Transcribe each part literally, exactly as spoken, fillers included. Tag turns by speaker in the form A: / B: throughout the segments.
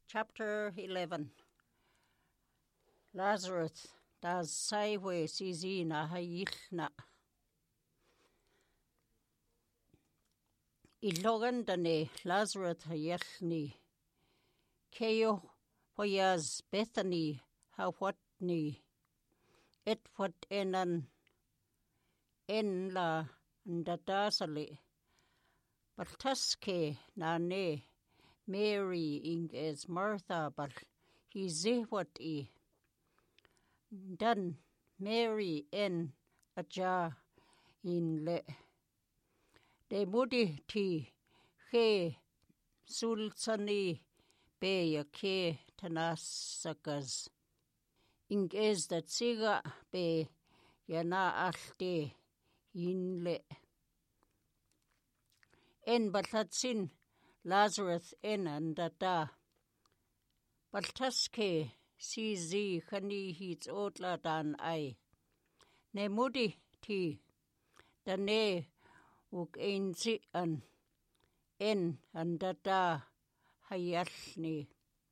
A: Chapter eleven. Lazarus das saiwe sizina hayilna. Ilogan dane Lazarus hayelni. Keo hoyaz Bethany hawatni. Et wat enan en la ndadasale. Baltaske na ne. Mary inges Martha bal hi zehwat I. Dan Mary en aja in le. De mudi ti he sultani be ya ke tanasakas. Inges dat siga be yana alte in le. En balatsin Lazarus en andada. Baltaske si zi khani hits otla dan ai. Ne mudi ti. Dane uk ein si an. En andada hayalni.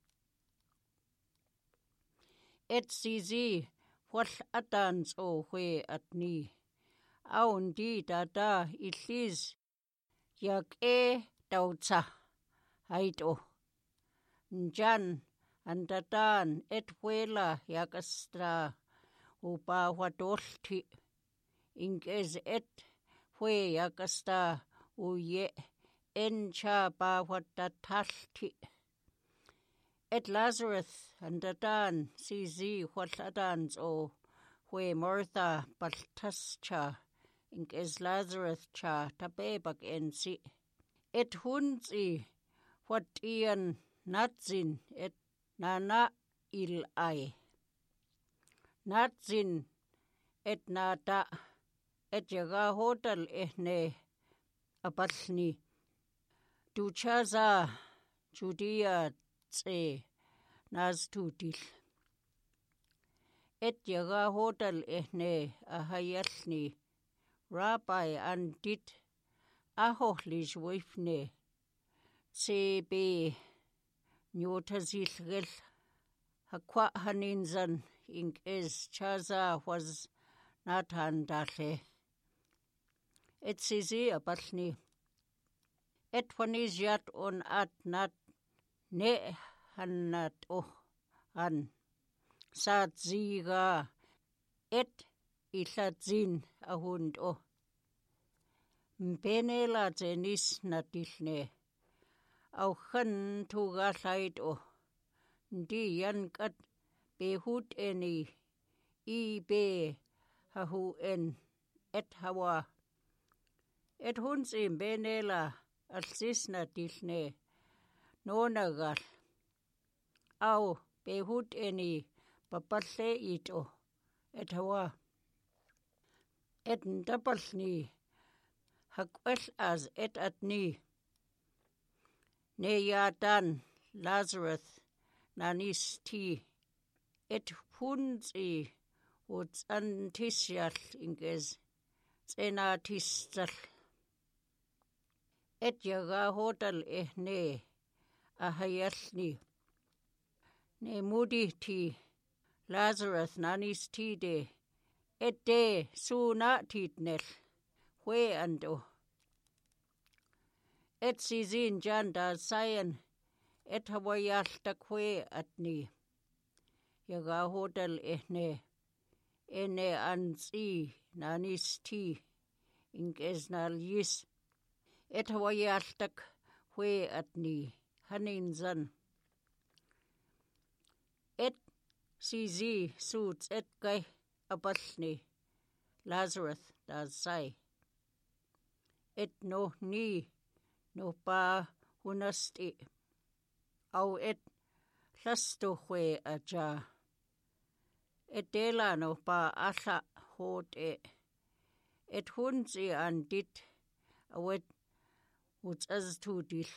A: Et si zi wal atans o hwe atni. Aun di dada ilis yak e dautsa. Haito. Njan andatan et huela yakastra upa wadolti. Inges et hue yakasta uye encha ba wadatalti. Et Lazarus andatan sizi hualadans o hue Martha baltascha. Inges Lazarus cha tabebak ensi. Et hunzi what ian natzin et nana il ai. Natzin et nada et jaga hotel ehne abalni. Duchaza Judea tse naz tudil. Et jaga hotel ehne ahayalni. Rabbi andit ahohlish wifne. Se be nyotazilgel hakwa haninzan ink es chaza was nathan dale. Et sizi abalni. Et wanizjat on at nat ne hanat oh an. Sat ziga et ilatzin ahund oh. Mbenela zenis natilne. Au khan tuga llaid o. Ndi yan kat behut eni. I be hahu en et hawa. Et huns im benela alsisna dilne. Nonagal. Au behut eni papalle it o. Et hawa. Et ndapalni. Hakwel as et atni. Ne ya dan Lazarus nanis ti et hunzi uts antisial inges zenatisal et yaga hotel ehne ahayalni ne mudi ti Lazarus nanis ti de et de suna titnel hwe ando. Et sizin janda sayan et hawayal takwe atni. Yaga hotel ehne. Ene ansi nanis ti. Inges nal yis. Et hawayal takwe atni. Haninzan. Et sizi suits et kai abalni. Lazarus das say. Et no ni. No pa hunasti. Au et lasto hwe aja. Et dela no pa ala hot e. Et hunzi andit awet uts az tudil.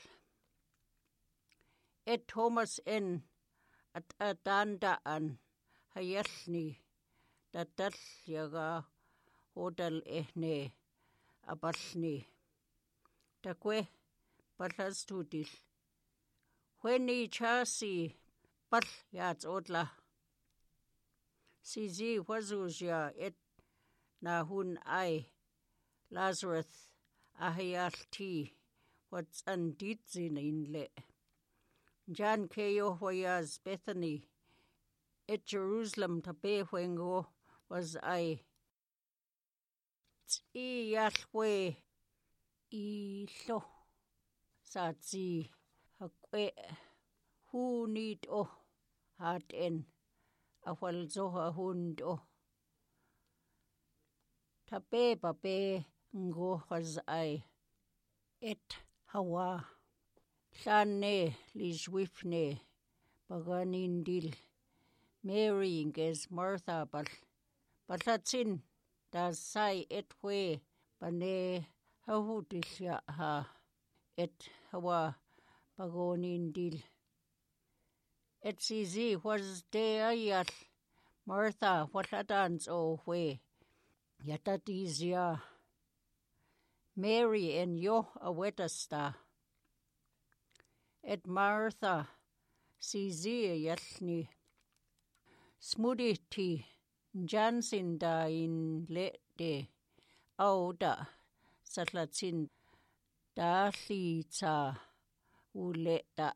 A: Et Thomas en at adanda an hayalni. Datal yaga hodal ehne abalni. Takwe Balas tudil. Weni chasi pal yats otla. Sizi wazuzia et na hun ai Lazarus ahayalti what's anditzin inle. Jan keyo hoyaz Bethany et Jerusalem tabe wengo was I t'i yalwe I lo satzi hakwe hu nid o hat en awal zo hund o tabe babe ngo was I et hawa Lane lijwifne baganindil Mary inges Martha bal balatsin da sai et we bane hahudilya ha et hawa bagonindil et sizi was de ayal Martha waladans o we yatadizia Mary en yo awetasta et Martha sizi yalni smuditi jansinda in le de auda satlatin dalita uleta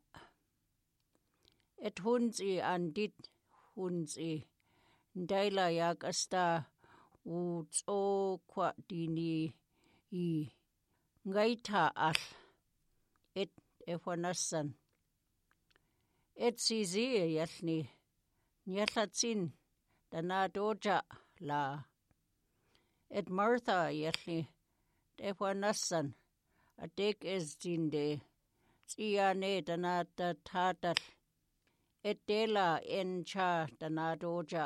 A: et hunzi andit hunzi ndaila yakasta utso kwa dini I ngaita al et efanasan et sizi yalni nyatlatsin dana doja la et Martha yalni efanasan adek es dinde tsiane dana tatal et dela encha dana doja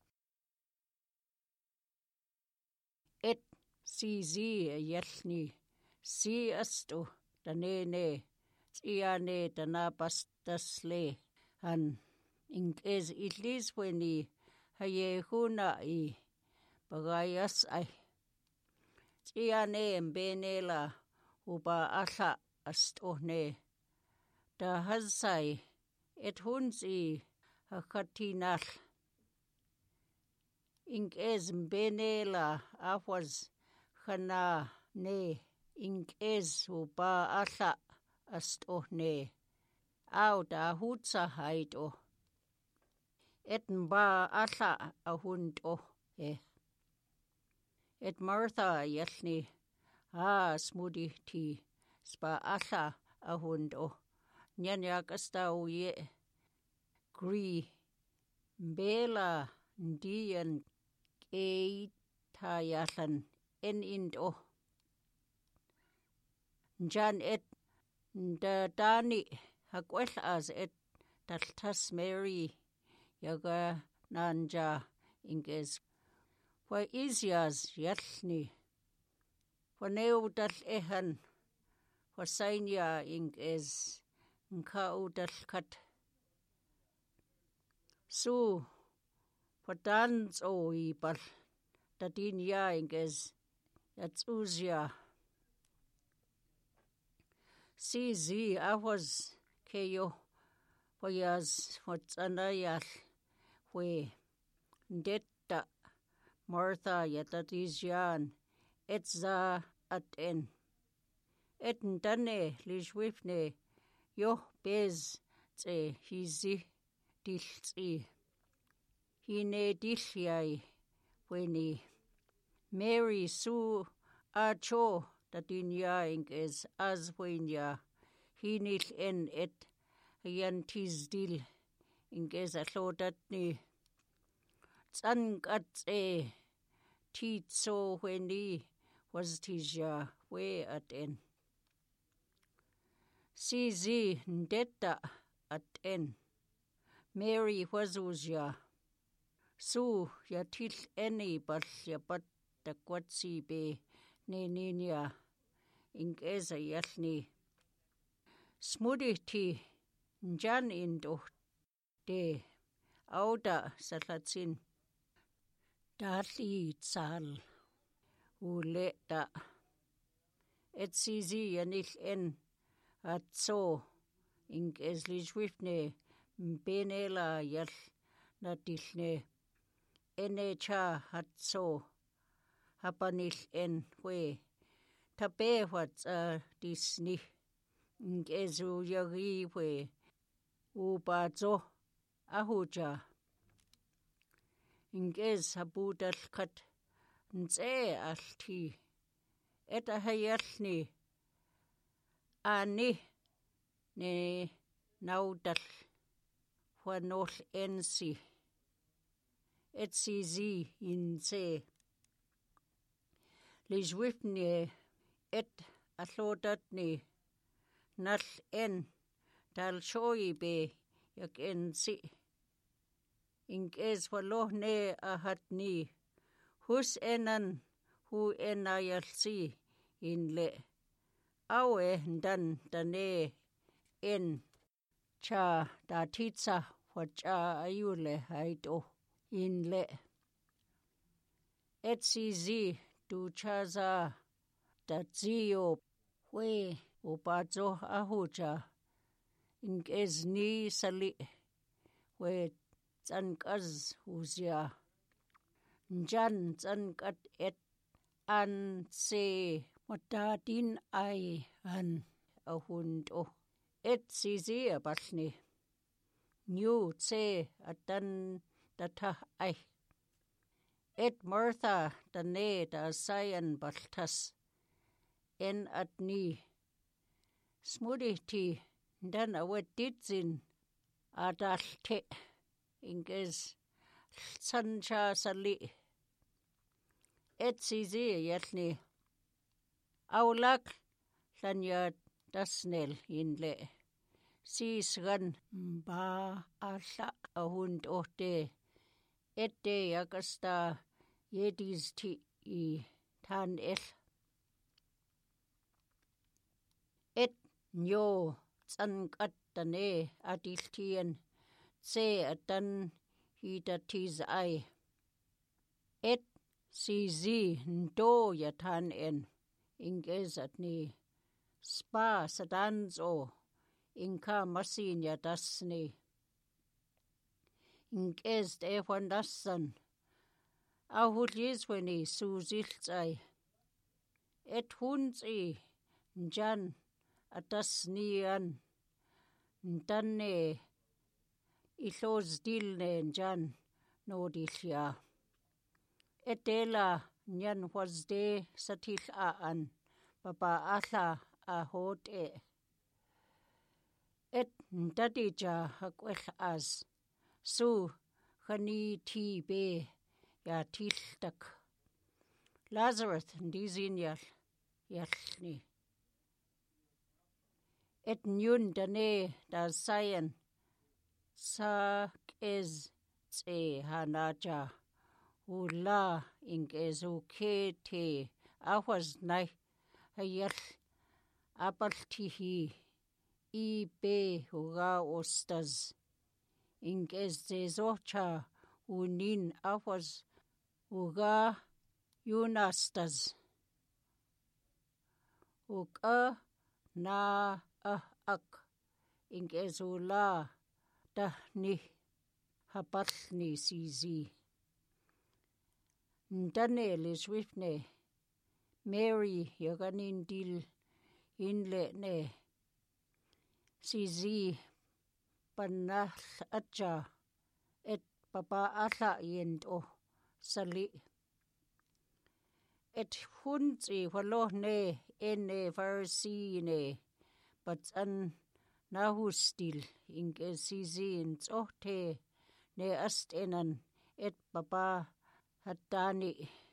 A: et sizi yalni si astu danene tsiane dana pastasle han inkes itlis weni hayehuna I bagayas ay tsiane benela uba ala astohne da hazai et hunzi hakatinal inkes benela afwas khana ne inkes uba ala astohne au da hutsa haido et ba ala ahundo e et Martha yalni ha smudi ti spa ala ahundo nyanya kasta uye gri bela ndian e tayalan en indo jan et da dani hakwel as et taltas Mary yaga nanja inges wa isyas yalni wa neudal ehan wa sainya inges nka udal kat su wa dans o ibal dadin ya inges yatsuzia sizi awas keyo hoyaz watsanayal we ndetta Martha yatatizian etza aten et ndane lishwifne yo bez tse hizi diltsi hine dilyai weni Mary su acho dadinya inges azwenya hinil en et yantizdil inges alodatni tsankatse titso weni was tija we aten sizi ndetta aten Mary wazuzia su yatil eni bal yapat takwatsi be neninya ingeza yalni smuditi njan indo de auda satlatsin dali tsal uleta et sizi yanil en atso inkes lijwifne benela yal natilne enecha hatso hapanil en we tape wat uh, disni inkesu yagi we ubazo ahuja inkes habudal kat nse alti eta hayalni ani ne naudal wanol ensi etsizi inse lijwifne et allodatni nal en dal shoi be yak ensi inkes walohne ahatni hus enan hu enayalsi inle awe dan dane en cha datitsa wacha ayule haito inle etsizi duchaza datzio we upazo ahuja inkes ni sali we tsankaz uzia njan tsankat et an se matadin ai an ahundo et sizi abalni new se atan data ai et Martha dane da sayan baltas en atni smuditi dan awetitzin adalte inkes sancha sali et sizi yalni aulak lanya dasnel inle sisgan ba ala ahundote ette yakasta yedis ti i tan el et nyo tsankat dane adiltien se atan hidatiz ai et sizi ndo yatan en inkes atni spa sadanzo inka masin yadasni inkes efan dasan ahulyizweni suziltsai et hunzi njan atasnian ntanne ilozdilne njan nodilya etela nyan wazde satil aan papa ala ahote et ntadija hakwel az su khani ti be ya tiltak Lazarus ndizin yal yalni et nyun dane da sayan sa ez tse hanaja ula inkezu kete ahwas nai hayal apaltihi ibe huga ostaz inkes zezocha unin ahwas huga yunastaz uka na ah ak inkesula tahni hapalni sizi ndane liswifne Mary yaganindil inle ne sizi panah acha et papa ala yendo sali et hunzi walohne ene varsine batsan nahustil inke sizin tsohte ne astenan et papa hatani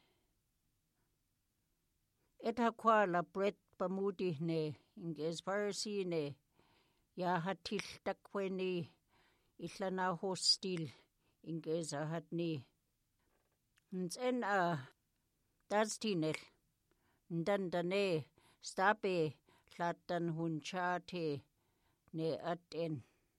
A: et hakwa la bret pamudi ne inges varsine ya hatil takweni islana hostil inges hatni nsen a dastinel ndandane stape latan hunchate ne aten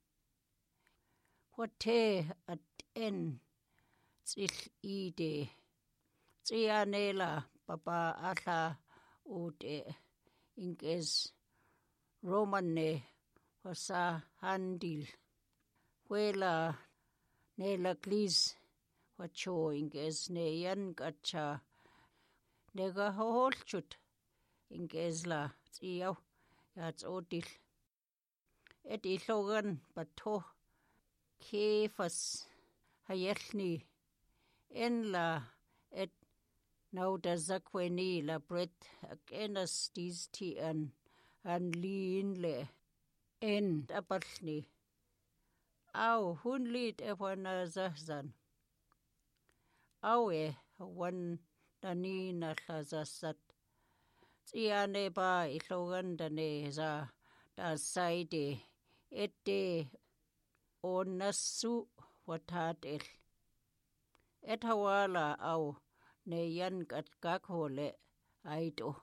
A: hote aten tsil ide tsianela papa ala ute inkes romane wasa handil. Wela nela glis wacho inges ne yan kacha nega holchut inges la tsiyaw yats odil. Et ilogan bato kefas hayelni en la et nauda zakweni la bret akenas dis ti an an liin le en apalni. Au hun lit e wana zahzan. Au e wan dani na hlazasat. Tsiane ba ilogan dane za da saide ete o nasu watatel. Et hawala au ne yan kat kakhole aido.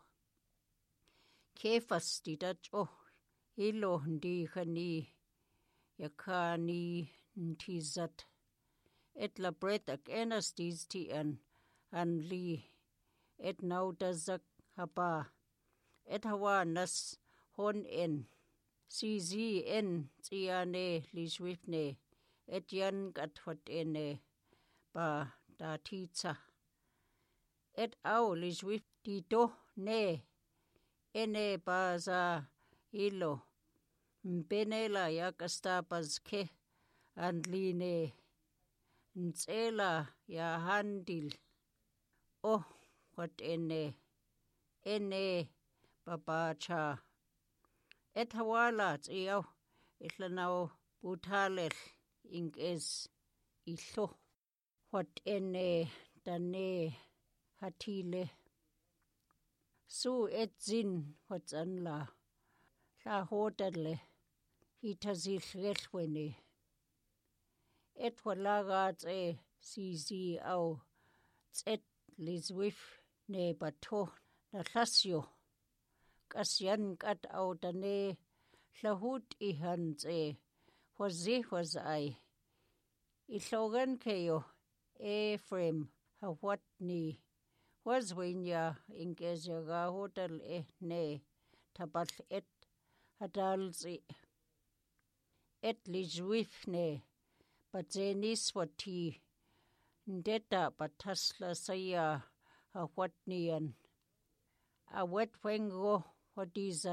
A: Kefas di dacho ilo ndi khani yakani ntizat. Et la bretak enas diz ti an an li. Et naudazak haba. Et hawa nas hon en. Sizi en tiane liswifne. Et yan kat hot ene ba da titsa. Et au liswif di do ne. Ene ba za ilo. Mbenela yakasta bazke andline. Ntsela ya handil. Oh, what ene. Ene babacha. Et hawala tsiyaw. Itlanaw butalel inges ilo. What ene dane hatile. Su et zin what's anla. La hodale. Hitazil gelwene. Et walagat e sizi au. Et lizwif ne bato na lasyo. Kasyan kat au dane lahut ihans e. Wazi was I. Ilogan keyo. Ephraim hawat ni. Was winya ingezyaga hotel e ne. Tabal et hadalzi. Et lizwif ne. Batzenis wati. Ndeta batasla saya hawat niyan. Awet wengo wadizal.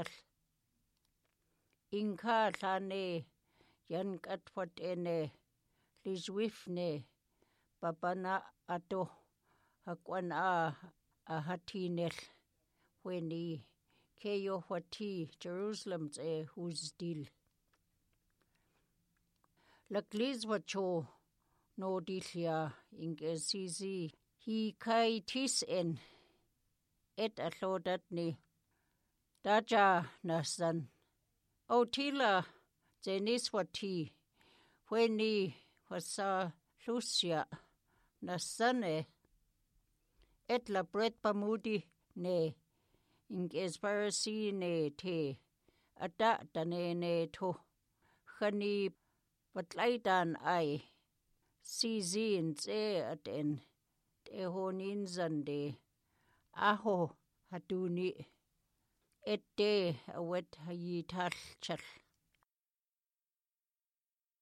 A: Inka lane yan katwat ene. Lizwif ne. Babana ato. Hakwan a ahatinel. Weni. Keyo wati. Jerusalem e huzdil. Lakliz wacho. No dilia ingesizi. Hi kai tis en. Et atlodat ni. Daja nasan. Otila zenis wati. Weni wasa lucia. Nasane. Et la bret pamudi ne. Inges parasi ne te. Ada dane ne to. Khani batlaidan ai. Sizin tse aten. Te honin zande. Aho haduni. Et de awet hayital chal.